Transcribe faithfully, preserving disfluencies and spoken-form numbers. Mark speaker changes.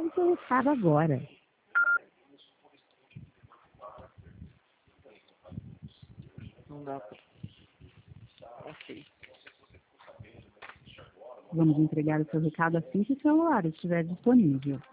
Speaker 1: o seu recado agora.
Speaker 2: Não dá pra... Ok.
Speaker 1: Vamos entregar o seu recado assim que o celular estiver disponível.